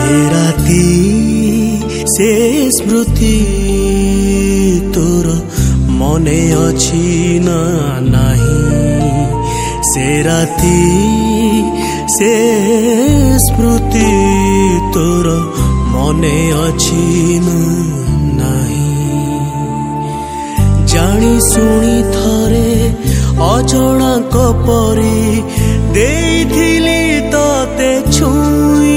राती से स्मृति तोर मने अछि ना नहीं से राती से स्मृति तोर मने अछि ना नहीं जानी सुनी थरे अजणा कपरी देइथिली तते छुई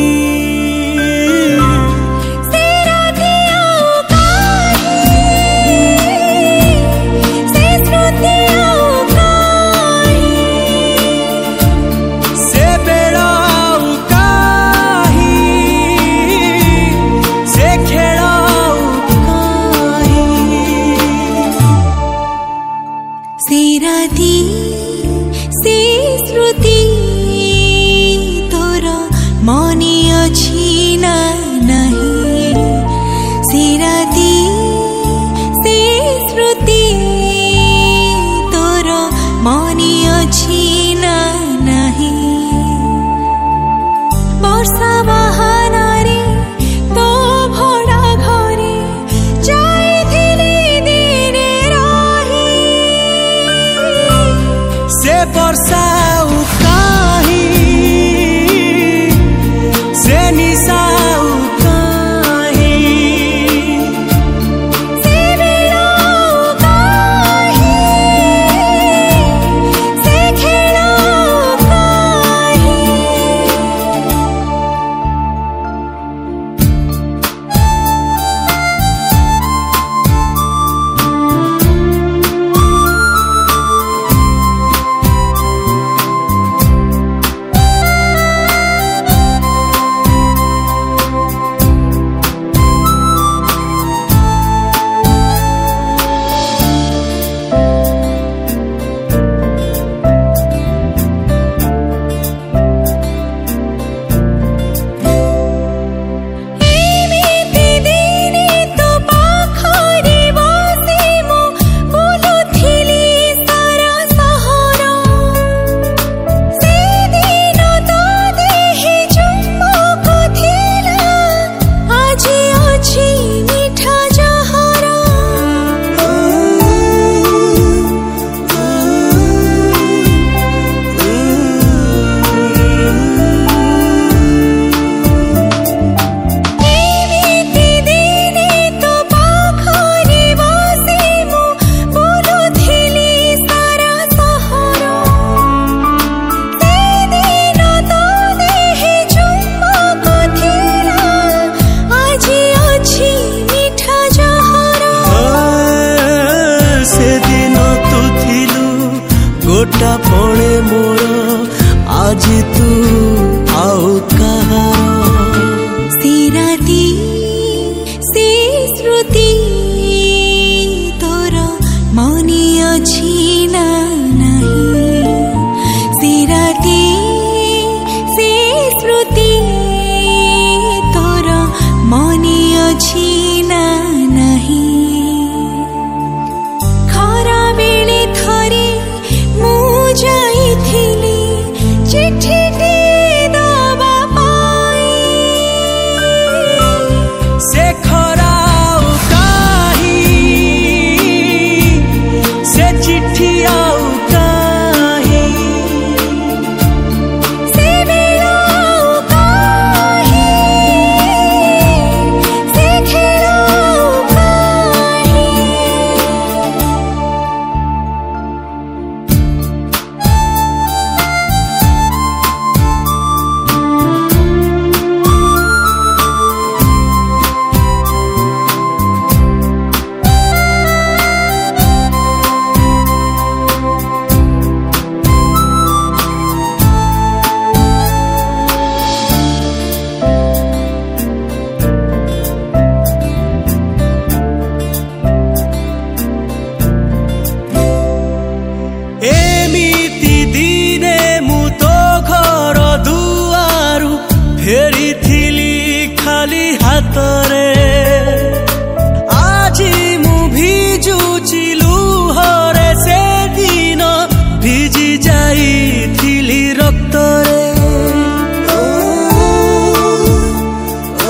पड़े मोर आज तू आओ कहा से राती से स्मृति तोर मने अछि ना नहीं से राती से स्मृति तोर मने अछि ना नहीं खरा बेले थरी जाइथिली चिट्ठी दबा पाई से खराउ काही से चिट्ठी आउ काही से बेलाउ काही से खेलाउ काही फेरी थिली खाली हातरे आज मु भिजुची लुहरे से दिन भिजी जाई थिली रक्तरे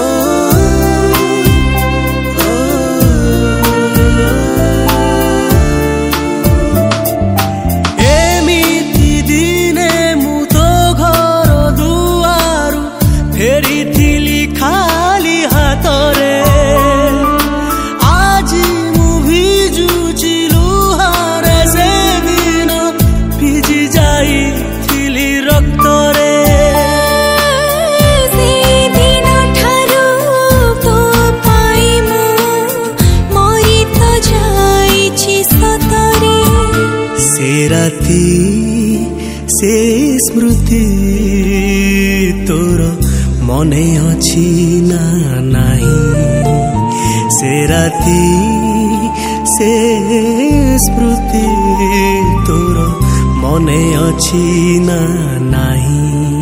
मने अछि ना नाही से राती से स्मृति तोर मने अछि ना नाही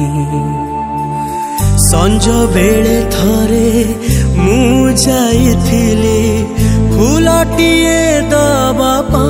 संज बेले थरे मु जाइथिली फूलटिए दबा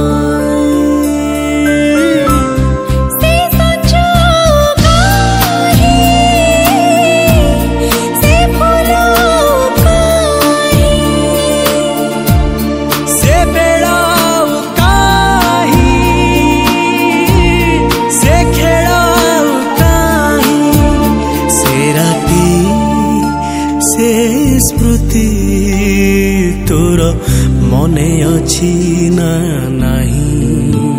स्मृति तोर मने अछि ना नाही।